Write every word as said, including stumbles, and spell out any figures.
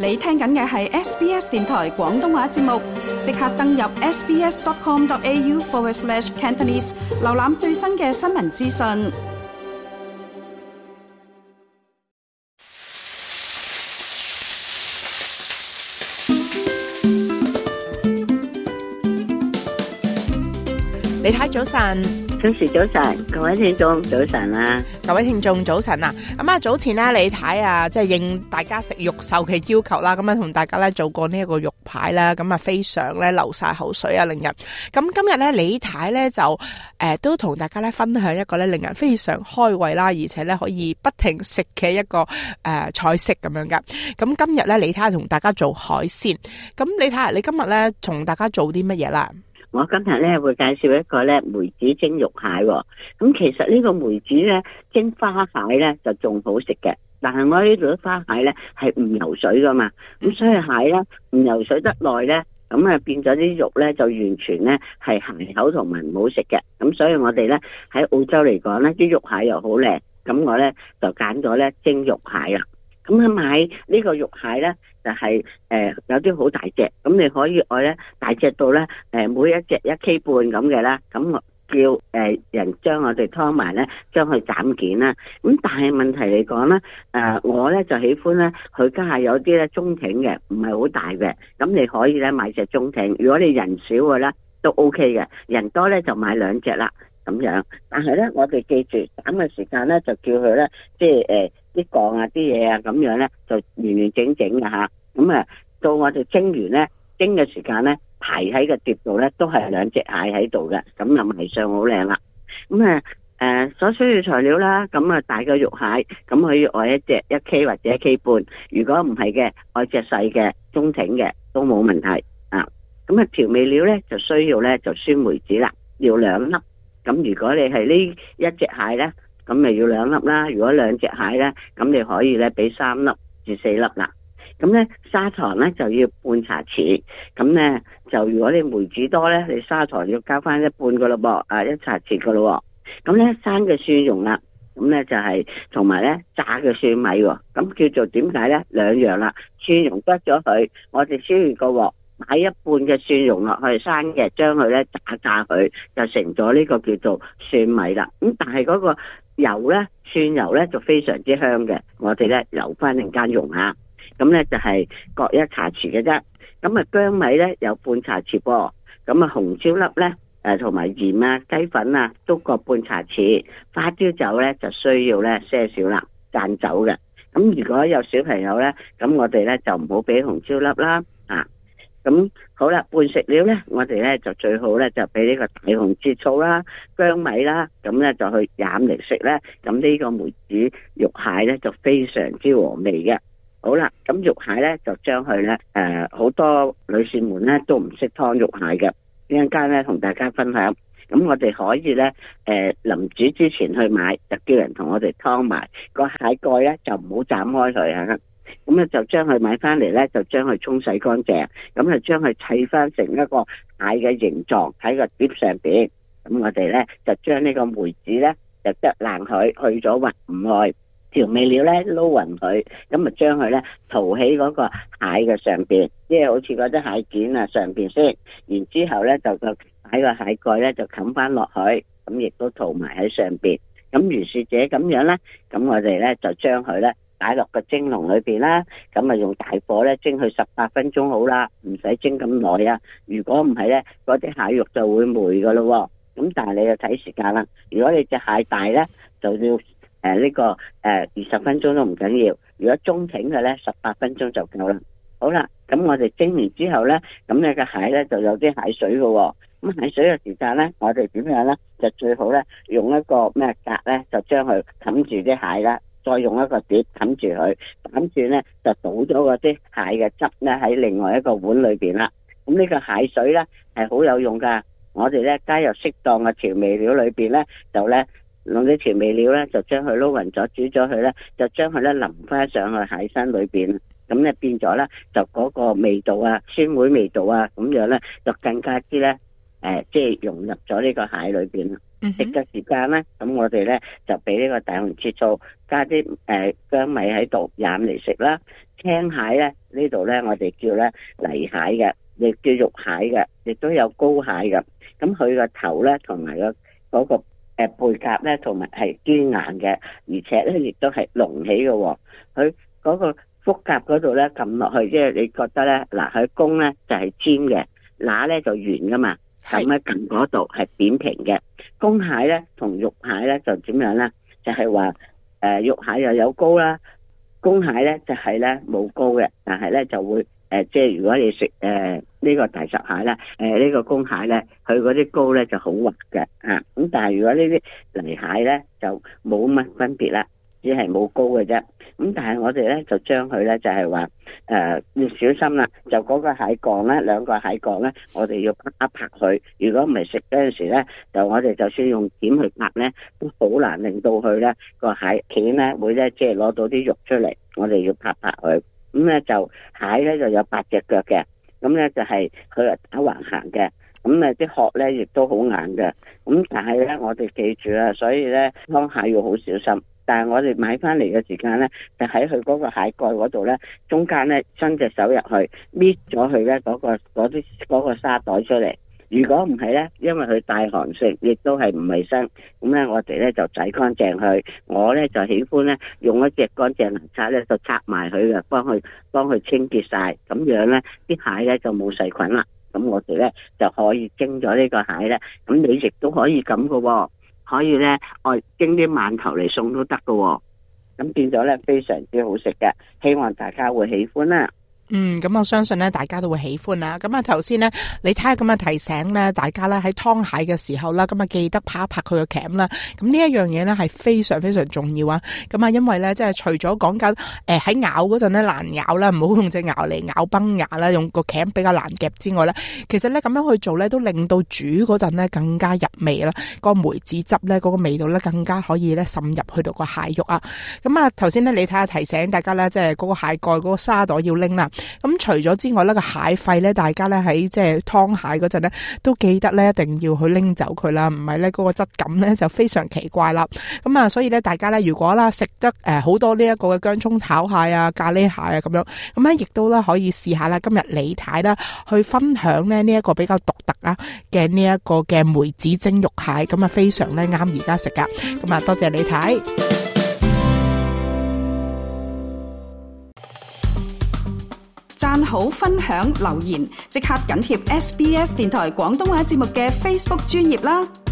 你聽緊嘅係 S B S 電台廣東話節目，即刻登入 sbs.com.au forward slash Cantonese， 瀏覽最新嘅新聞資訊。 李太早晨， 早時早晨，各位聽眾早晨啊！ 各位聽眾早晨啊！咁啊，早前咧，李太啊，即係應大家食肉獸嘅要求啦，咁啊，同大家咧做過呢一個肉排啦，咁啊，非常咧流晒口水啊，令人咁今日咧，李太咧就誒、呃、都同大家咧分享一個咧令人非常開胃啦，而且咧可以不停食嘅一個誒、呃、菜式咁樣噶。咁今日咧，李太同大家做海鮮，咁李太，你今日咧同大家做啲乜嘢啦？ 我今日咧會介紹一個咧梅子蒸肉蟹喎、哦。咁其實呢個梅子咧蒸花蟹咧就仲好食嘅，但係我呢度啲花蟹咧係唔游水噶嘛，咁所以蟹咧唔游水得耐咧，咁啊變咗啲肉咧就完全咧係鹹口同埋唔好食嘅。咁所以我哋咧喺澳洲嚟講咧，啲肉蟹又好靚，咁我咧就揀咗咧蒸肉蟹啦。咁啊買呢個肉蟹咧就係、是、誒、呃、有啲好大隻，咁你可以愛咧大隻到咧誒、呃、每一隻一 K 半咁嘅啦，咁我叫誒、呃、人將我哋劏埋咧，將佢斬件啦。咁但係問題嚟講咧，誒、呃、我咧就喜歡咧佢家下有啲咧中挺嘅，唔係好大嘅，咁你可以咧買隻中挺。如果你人少嘅咧都 OK 嘅，人多咧就買兩隻啦咁樣。但係咧我哋記住斬嘅時間咧就叫佢咧即係誒。呃啲槓啊啲嘢啊咁樣咧就完完整整嘅吓，咁啊到我哋蒸完咧蒸嘅時間咧排喺個碟度咧都係兩隻蟹喺度嘅，咁就賣相好靚啦。咁啊誒所需要材料啦，咁啊大個肉蟹咁可以愛一隻一 K 或者一 K 半，如果唔係嘅愛隻細嘅中挺嘅都冇問題啊。咁啊調味料咧就需要咧就酸梅子啦，要兩粒。咁如果你係呢一隻蟹咧，咁咪要兩粒啦，如果兩隻蟹咧，咁你可以咧俾三粒至四粒啦。咁咧砂糖咧就要半茶匙，咁咧就如果你梅子多咧，你砂糖要加翻一半噶咯噃，啊一茶匙噶咯。咁咧生嘅蒜蓉啦，咁咧就係同埋咧炸嘅蒜米喎，咁叫做點解咧？兩樣啦，蒜蓉得咗佢，我哋燒完個鑊，買一半嘅蒜蓉落去生嘅，將佢咧炸炸佢，就成咗呢個叫做蒜米啦。咁但係嗰個油咧，蒜油咧就非常之香嘅，我哋咧留翻陣間用下。咁咧就係各一茶匙嘅啫。咁啊薑米咧有半茶匙噃，咁啊紅椒粒咧誒同埋鹽啊雞粉啊都各半茶匙，花椒酒咧就需要咧些少啦，間酒嘅。咁如果有小朋友咧，咁我哋咧就唔好俾紅椒粒啦啊。咁好啦，拌食料咧，我哋咧就最好咧就俾呢個大紅浙醋啦、薑米啦，咁咧就去飲嚟食咧。咁呢個梅子肉蟹咧就非常之和味嘅。好啦，咁肉蟹咧就將佢咧誒好多女士們咧都唔識劏肉蟹嘅，一陣間咧同大家分享。咁我哋可以咧誒臨煮之前去買，就叫人同我哋劏埋個蟹蓋咧，就唔好斬開佢嚇。咁咧就將佢買翻嚟咧，就將佢沖洗乾淨，咁就將佢砌翻成一個蟹嘅形狀喺個碟上邊。咁我哋咧就將呢個梅子咧就剁爛佢，去咗核唔去，調味料咧撈勻佢，咁啊將佢咧塗喺嗰個蟹嘅上邊，即係好似嗰啲蟹件啊上邊先，然之後咧就個喺個蟹蓋咧就冚翻落去，咁亦都塗埋喺上邊。咁如是者咁樣咧，咁我哋咧就將佢咧擺落個蒸籠裏邊啦，咁啊用大火咧蒸佢十八分鐘好啦，唔使蒸咁耐啊。如果唔係咧，嗰啲蟹肉就會霉噶咯。咁但係你要睇時間啦。如果你隻蟹大咧，就要誒呢、呃這個誒二十分鐘都唔緊要。如果中挺嘅咧，十八分鐘就夠啦。好啦，咁我哋蒸完之後咧，咁你個蟹咧就有啲蟹水噶。咁蟹水嘅時間咧，我哋點樣咧？就最好咧用一個咩格咧，就將佢冚住啲蟹啦。再用一個碟冚住佢，冚住咧就倒咗嗰啲蟹嘅汁咧喺另外一個碗裏邊啦。咁呢個蟹水咧係好有用噶，我哋咧加入適當嘅調味料裏邊咧，就咧用啲調味料咧就將佢撈勻咗，煮咗佢咧，就將佢咧淋翻上去蟹身裏邊，咁咧變咗咧就嗰個味道啊，酸梅味道啊，咁樣咧就更加之咧誒即係融入咗呢個蟹裏邊。食嘅時間咧，咁我哋咧就俾呢個大紅浙醋，加啲誒薑米喺度飲嚟食啦。青蟹咧呢度咧我哋叫咧泥蟹嘅，亦叫肉蟹嘅，亦都有膏蟹嘅。咁佢個頭咧同埋個嗰個誒背甲咧，同埋係堅硬嘅，而且咧亦都係隆起嘅。佢嗰個腹甲嗰度咧撳落去，即係你覺得咧嗱，佢公咧就係尖嘅，乸咧就圓噶嘛。咁咧近嗰度係扁平嘅。公蟹咧同肉蟹咧就點樣咧？就係話誒肉蟹又有膏啦，公蟹咧就係咧冇膏嘅，但係咧就會誒、呃、即係如果你食誒呢個大閘蟹咧，誒、呃、呢、呢個公蟹咧，佢嗰啲膏咧就好滑嘅啊。咁但係如果呢啲泥蟹咧就冇乜分別啦，只係冇膏嘅啫。咁但係我哋咧就將佢咧就係話誒要小心啦，就嗰個蟹降咧，兩個蟹降咧，我哋要拍一拍佢。如果唔係食嗰陣時咧，就我哋就算用鉗去拍咧，都好難令到佢咧個蟹鉗咧會咧即係攞到啲肉出嚟。我哋要拍拍佢。咁咧就蟹咧就有八隻腳嘅，咁咧就係佢係打橫行嘅。咁咧啲殼咧亦都好硬嘅。咁但係咧我哋記住啦，所以咧劏蟹要好小心。但係我哋買翻嚟嘅時間咧，就喺佢嗰個蟹蓋嗰度咧，中間咧伸隻手入去搣咗佢咧嗰個嗰啲嗰個沙袋出嚟。如果唔係咧，因為佢帶寒性，亦都係唔衛生，咁咧我哋咧就洗乾淨佢。我咧就喜歡咧用一隻乾淨牙刷咧就刷埋佢嘅，幫佢幫佢清潔晒，咁樣咧啲蟹咧就冇細菌啦。咁我哋咧就可以蒸咗呢個蟹咧，咁你亦都可以咁嘅喎。可以咧，我蒸啲饅頭嚟送都得㗎喎，咁變咗咧非常之好食嘅，希望大家會喜歡啦。 嗯，咁我相信咧，大家都會喜歡啦。咁啊，頭先咧，你睇下咁啊提醒咧，大家咧喺劏蟹嘅時候啦，咁啊記得拍一拍佢個鉗啦。咁呢一樣嘢咧係非常非常重要啊。咁啊，因為咧即係除咗講緊誒喺咬嗰陣咧難咬啦，唔好用隻牙嚟咬崩牙啦，用個鉗比較難夾之外咧，其實咧咁樣去做咧都令到煮嗰陣咧更加入味啦。個梅子汁咧嗰個味道咧更加可以咧滲入去到個蟹肉啊。咁啊，頭先咧你睇下提醒大家咧，即係嗰個蟹蓋嗰個沙袋要拎啦。咁除咗之外咧，個蟹肺咧，大家咧喺即係劏蟹嗰陣咧，都記得咧一定要去拎走佢啦，唔係咧嗰個質感咧就非常奇怪啦。咁啊，所以咧大家咧如果啦食得誒好多呢一個嘅薑蔥炒蟹啊、咖喱蟹啊咁樣，咁咧亦都咧可以試下啦。今日李太啦去分享咧呢一個比較獨特啊嘅呢一個嘅梅子蒸肉蟹，咁啊非常咧啱而家食噶。咁啊多謝李太。 讚好、分享、留言，即刻緊貼 S B S 電台廣東話節目嘅 Facebook 專頁啦！